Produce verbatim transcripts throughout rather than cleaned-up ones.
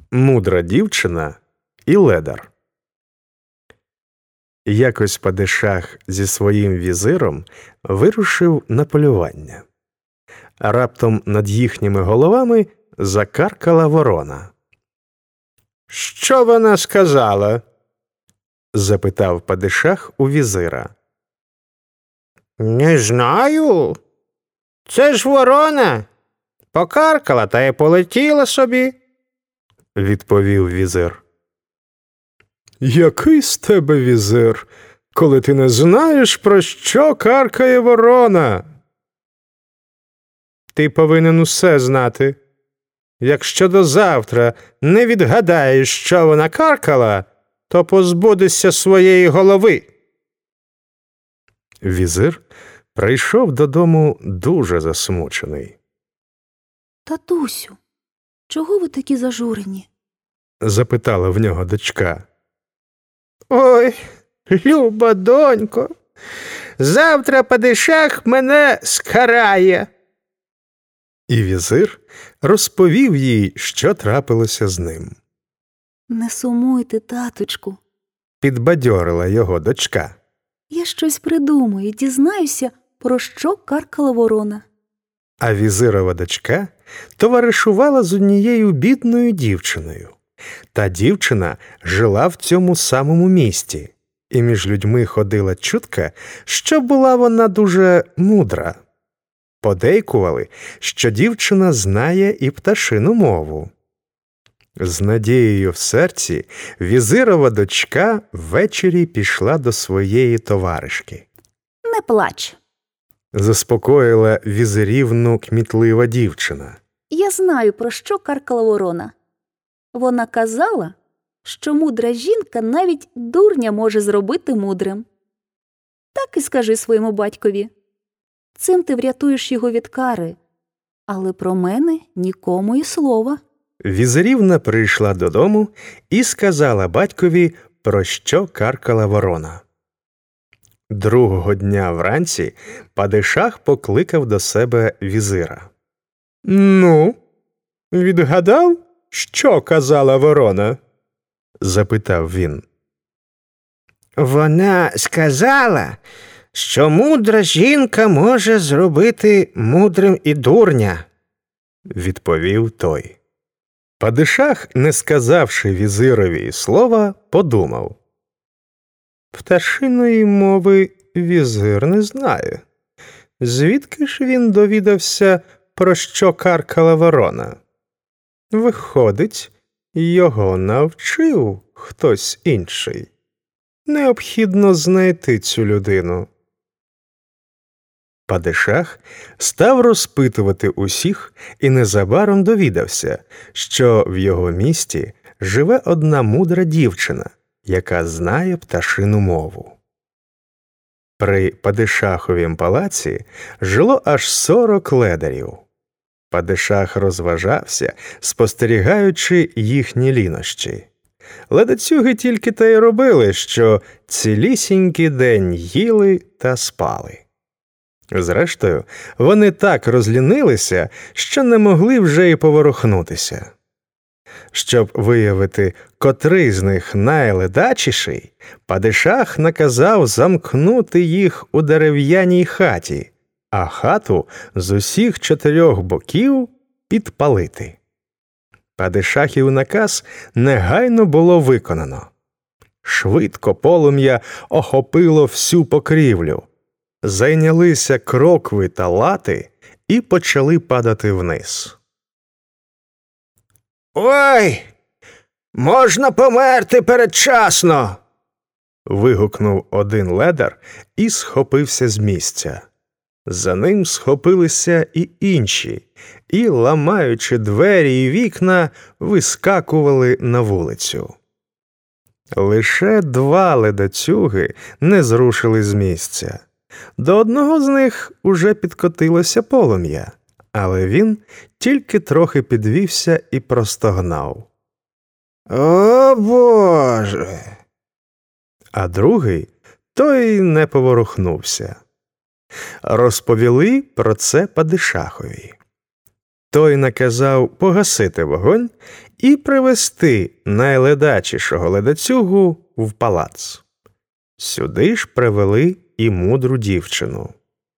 Мудра дівчина і ледар. Якось падишах зі своїм візиром вирушив на полювання. Раптом над їхніми головами закаркала ворона. «Що вона сказала?» – запитав падишах у візира. «Не знаю. Це ж ворона. Покаркала та й полетіла собі», – відповів візир. «Який з тебе візир, коли ти не знаєш, про що каркає ворона?» «Ти повинен усе знати. Якщо до завтра не відгадаєш, що вона каркала, то позбудешся своєї голови». Візир прийшов додому дуже засмучений. «Татусю, чого ви такі зажурені?» – запитала в нього дочка. «Ой, люба донько, завтра падишах мене скарає». І візир розповів їй, що трапилося з ним. «Не сумуйте, таточку», – підбадьорила його дочка. «Я щось придумаю, дізнаюся, про що каркала ворона». А візирова дочка товаришувала з однією бідною дівчиною. Та дівчина жила в цьому самому місті, і між людьми ходила чутка, що була вона дуже мудра. Подейкували, що дівчина знає і пташину мову. З надією в серці візирова дочка ввечері пішла до своєї товаришки. «Не плач», – заспокоїла візирівну кмітлива дівчина. «Я знаю, про що каркала ворона. Вона казала, що мудра жінка навіть дурня може зробити мудрим. Так і скажи своєму батькові. Цим ти врятуєш його від кари, але про мене нікому і слова». Візирівна прийшла додому і сказала батькові, про що каркала ворона. Другого дня вранці падишах покликав до себе візира. «Ну, відгадав, що казала ворона?» – запитав він. «Вона сказала, що мудра жінка може зробити мудрим і дурня», – відповів той. Падишах, не сказавши візирові слова, подумав. Пташиної мови візир не знає. Звідки ж він довідався, про що каркала ворона? Виходить, його навчив хтось інший. Необхідно знайти цю людину. Падишах став розпитувати усіх і незабаром довідався, що в його місті живе одна мудра дівчина, яка знає пташину мову. При падишаховім палаці жило аж сорок ледарів. Падишах розважався, спостерігаючи їхні лінощі. Ледацюги тільки те й робили, що цілісінький день їли та спали. Зрештою, вони так розлінилися, що не могли вже й поворухнутися. Щоб виявити, котрий з них найледачіший, падишах наказав замкнути їх у дерев'яній хаті, а хату з усіх чотирьох боків підпалити. Падишахів наказ негайно було виконано. Швидко полум'я охопило всю покрівлю. Зайнялися крокви та лати і почали падати вниз. «Ой, можна померти передчасно!» – вигукнув один ледар і схопився з місця. За ним схопилися і інші, і, ламаючи двері і вікна, вискакували на вулицю. Лише два ледацюги не зрушили з місця. До одного з них уже підкотилося полум'я, але він тільки трохи підвівся і простогнав. «О, Боже!» А другий, той не поворухнувся. Розповіли про це падишахові. Той наказав погасити вогонь і привести найледачішого ледацюгу в палац. Сюди ж привели і мудру дівчину.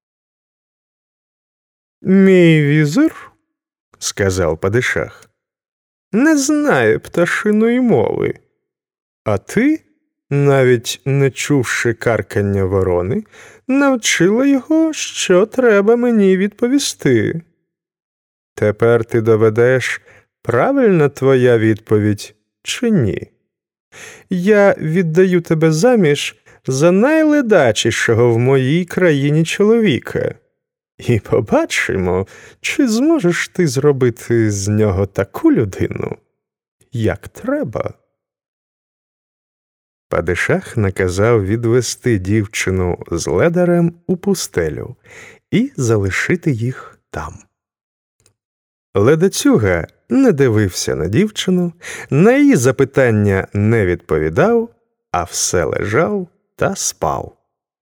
«Мій візир, – сказав падишах, – не знає пташиної мови, а ти, навіть не чувши каркання ворони, навчила його, що треба мені відповісти. Тепер ти доведеш, правильна твоя відповідь чи ні. Я віддаю тебе заміж за найледачішого в моїй країні чоловіка. І побачимо, чи зможеш ти зробити з нього таку людину, як треба». Падишах наказав відвести дівчину з ледарем у пустелю і залишити їх там. Ледацюга не дивився на дівчину, на її запитання не відповідав, а все лежав та спав.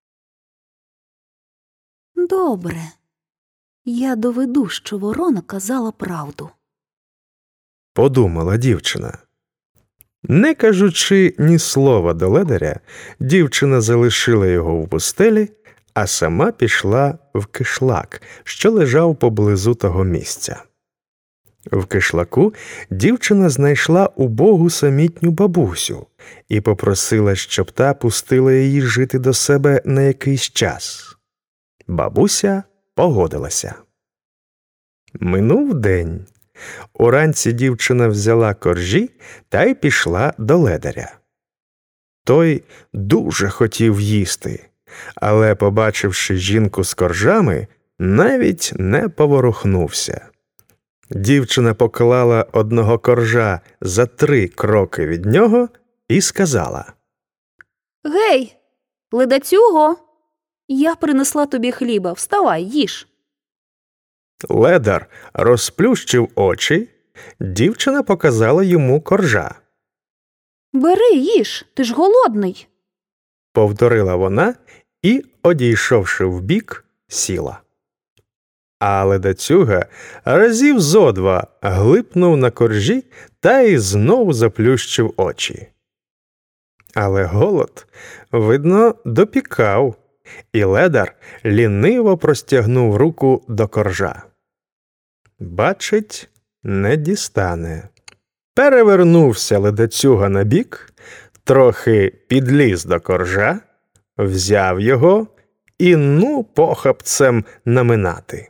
«Добре, я доведу, що ворона казала правду», – подумала дівчина. Не кажучи ні слова до ледаря, дівчина залишила його в пустелі, а сама пішла в кишлак, що лежав поблизу того місця. В кишлаку дівчина знайшла убогу самітню бабусю і попросила, щоб та пустила її жити до себе на якийсь час. Бабуся погодилася. Минув день. Уранці дівчина взяла коржі та й пішла до ледаря. Той дуже хотів їсти, але, побачивши жінку з коржами, навіть не поворухнувся. Дівчина поклала одного коржа за три кроки від нього і сказала: «Гей, ледацюго, я принесла тобі хліба, вставай, їж». Ледар розплющив очі, дівчина показала йому коржа. «Бери, їж, ти ж голодний», – повторила вона і, одійшовши вбік, сіла. А ледацюга разів зо два глипнув на коржі та й знов заплющив очі. Але голод, видно, допікав, і ледар ліниво простягнув руку до коржа. Бачить, не дістане. Перевернувся ледацюга на бік, трохи підліз до коржа, взяв його і ну похапцем наминати.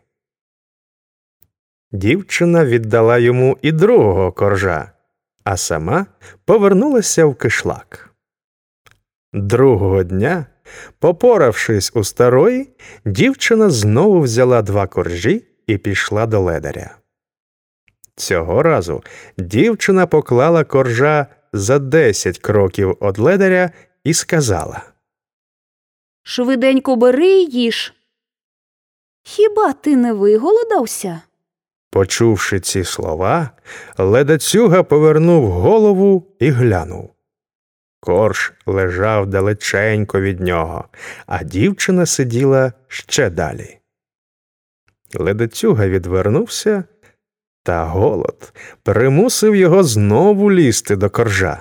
Дівчина віддала йому і другого коржа, а сама повернулася в кишлак. Другого дня, попоравшись у старої, дівчина знову взяла два коржі і пішла до ледаря. Цього разу дівчина поклала коржа за десять кроків від ледаря і сказала: «Швиденько бери й їж. Хіба ти не виголодався?» Почувши ці слова, ледацюга повернув голову і глянув. Корж лежав далеченько від нього, а дівчина сиділа ще далі. Ледацюга відвернувся, та голод примусив його знову лізти до коржа.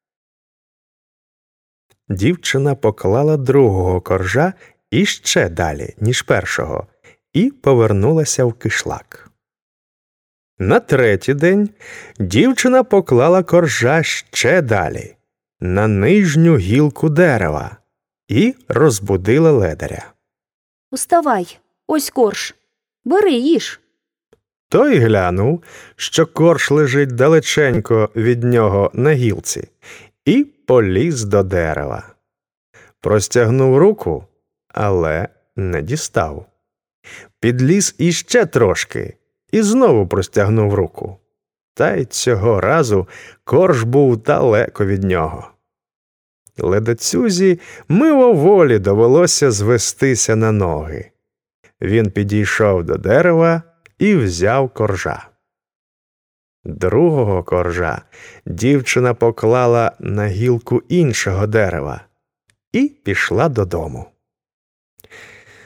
Дівчина поклала другого коржа іще далі, ніж першого, і повернулася в кишлак. На третій день дівчина поклала коржа ще далі, на нижню гілку дерева, і розбудила ледаря. «Уставай, ось корж, бери, їж». Той глянув, що корж лежить далеченько від нього на гілці, і поліз до дерева. Простягнув руку, але не дістав. Підліз іще трошки і знову простягнув руку. Та й цього разу корж був далеко від нього. Ледацюзі мимоволі довелося звестися на ноги. Він підійшов до дерева і взяв коржа. Другого коржа дівчина поклала на гілку іншого дерева і пішла додому.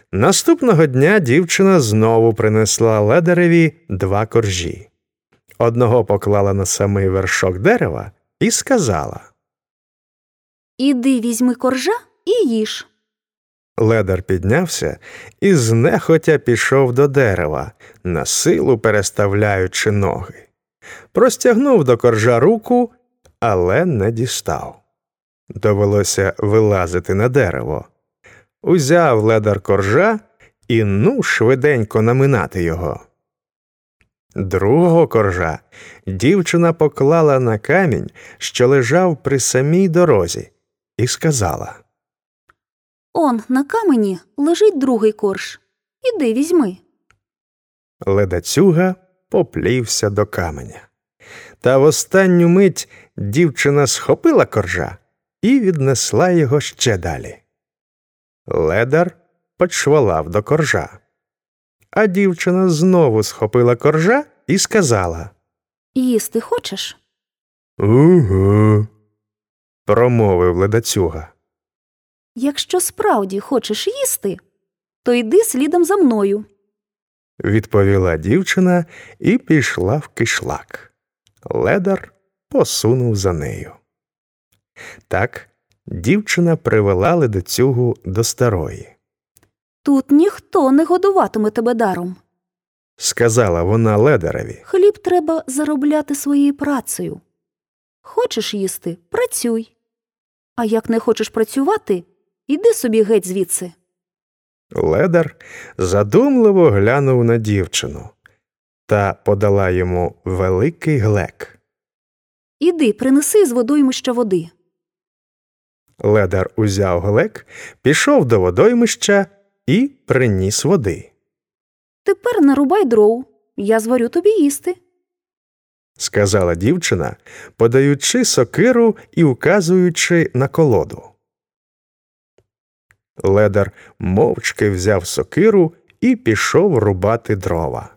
Наступного дня дівчина знову принесла Ледареві два коржі. Одного поклала на самий вершок дерева і сказала: «Іди візьми коржа і їж». Ледар піднявся і знехотя пішов до дерева, на силу переставляючи ноги. Простягнув до коржа руку, але не дістав. Довелося вилазити на дерево. Узяв Ледар коржа і ну швиденько наминати його. Другого коржа дівчина поклала на камінь, що лежав при самій дорозі, і сказала: «Он, на камені лежить другий корж. Іди візьми». Ледацюга поплівся до каменя. Та в останню мить дівчина схопила коржа і віднесла його ще далі. Ледар почвалав до коржа. А дівчина знову схопила коржа і сказала: «Їсти хочеш?» «Угу», – промовив Ледацюга. «Якщо справді хочеш їсти, то йди слідом за мною», – відповіла дівчина і пішла в кишлак. Ледар посунув за нею. Так дівчина привела Ледацюгу до старої. «Тут ніхто не годуватиме тебе даром», – сказала вона Ледареві. «Хліб треба заробляти своєю працею. Хочеш їсти – працюй. А як не хочеш працювати – іди собі геть звідси». Ледар задумливо глянув на дівчину та подала йому великий глек. «Іди, принеси з водоймища води». Ледар узяв глек, пішов до водоймища і приніс води. «Тепер нарубай дров, я зварю тобі їсти», – сказала дівчина, подаючи сокиру і указуючи на колоду. Ледар мовчки взяв сокиру і пішов рубати дрова.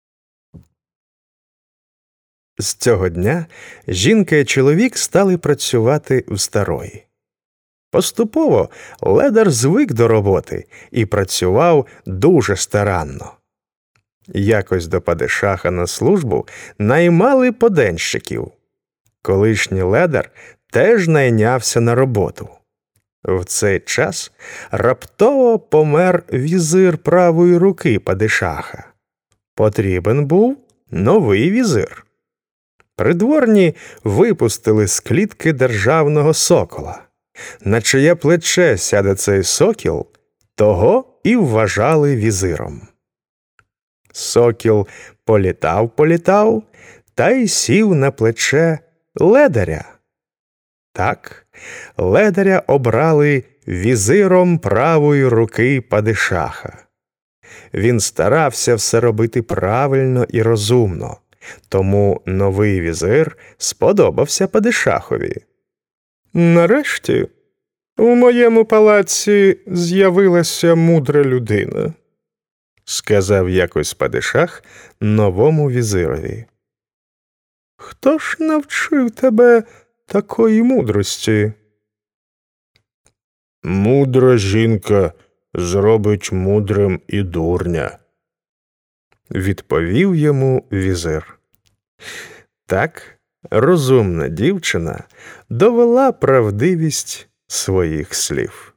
З цього дня жінка і чоловік стали працювати в старої. Поступово Ледар звик до роботи і працював дуже старанно. Якось до падишаха на службу наймали поденщиків. Колишній Ледар теж найнявся на роботу. В цей час раптово помер візир правої руки падишаха. Потрібен був новий візир. Придворні випустили з клітки державного сокола. На чиє плече сяде цей сокіл, того і вважали візиром. Сокіл політав-політав та й сів на плече Ледаря. Так, Ледаря обрали візиром правої руки падишаха. Він старався все робити правильно і розумно, тому новий візир сподобався падишахові. «Нарешті у моєму палаці з'явилася мудра людина», – сказав якось падишах новому візирові. «Хто ж навчив тебе такої мудрості?» «Мудра жінка зробить мудрим і дурня», – відповів йому візир. Так розумна дівчина довела правдивість своїх слів.